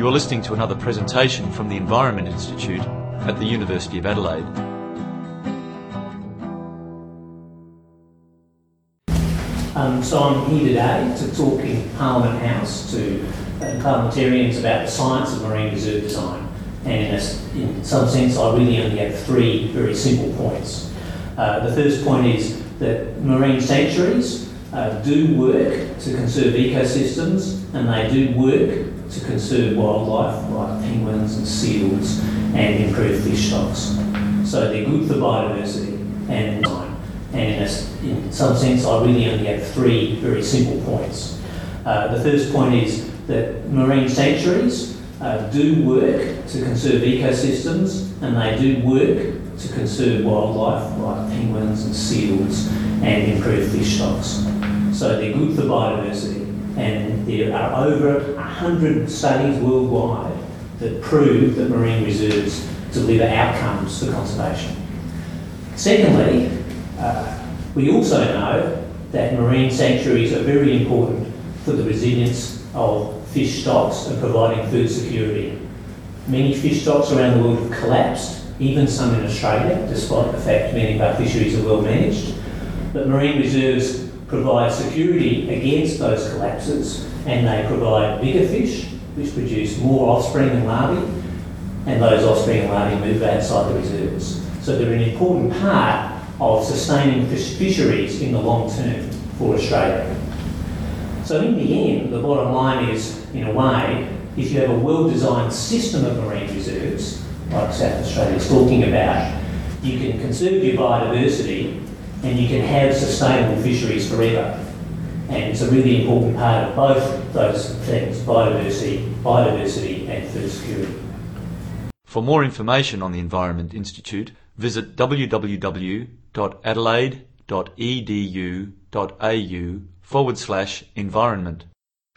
You're listening to another presentation from the Environment Institute at the University of Adelaide. So I'm here today to talk in Parliament House to parliamentarians about the science of marine reserve design. And in some sense, I really only have three very simple points. The first point is that marine sanctuaries do work to conserve ecosystems, and they do work to conserve wildlife like penguins and seals and improve fish stocks. So they're good for biodiversity and in some sense I really only have three very simple points. The first point is that marine sanctuaries do work to conserve ecosystems, and they do work to conserve wildlife like penguins and seals and improve fish stocks. So they're good for biodiversity, and there are over 100 studies worldwide that prove that marine reserves deliver outcomes for conservation. Secondly, we also know that marine sanctuaries are very important for the resilience of fish stocks and providing food security. Many fish stocks around the world have collapsed, even some in Australia, despite the fact many of our fisheries are well managed. But marine reserves provide security against those collapses, and they provide bigger fish, which produce more offspring and larvae, and those offspring and larvae move outside the reserves. So they're an important part of sustaining fisheries in the long term for Australia. So in the end, the bottom line is, in a way, if you have a well-designed system of marine reserves, like South Australia is talking about, you can conserve your biodiversity and you can have sustainable fisheries forever. And it's a really important part of both those things, biodiversity and food security. For more information on the Environment Institute, visit www.adelaide.edu.au/environment.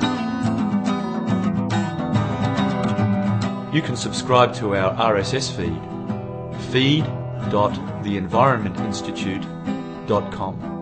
You can subscribe to our RSS feed, feed.theenvironmentinstitute.com.